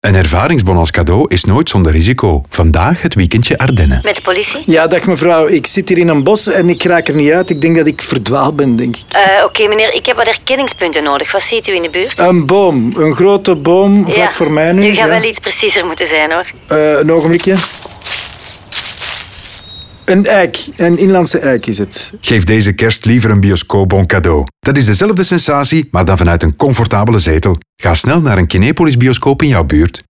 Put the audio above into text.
Een ervaringsbon als cadeau is nooit zonder risico. Vandaag het weekendje Ardennen. Met de politie? Ja, dag mevrouw. Ik zit hier in een bos en ik raak er niet uit. Ik denk dat ik verdwaald ben, denk ik. Oké, meneer, ik heb wat herkenningspunten nodig. Wat ziet u in de buurt? Een boom. Een grote boom, vlak voor mij nu. U gaat wel iets preciezer moeten zijn, hoor. Een ogenblikje. Een eik. Een inlandse eik is het. Geef deze kerst liever een bioscoopbon cadeau. Dat is dezelfde sensatie, maar dan vanuit een comfortabele zetel. Ga snel naar een Kinepolis bioscoop in jouw buurt.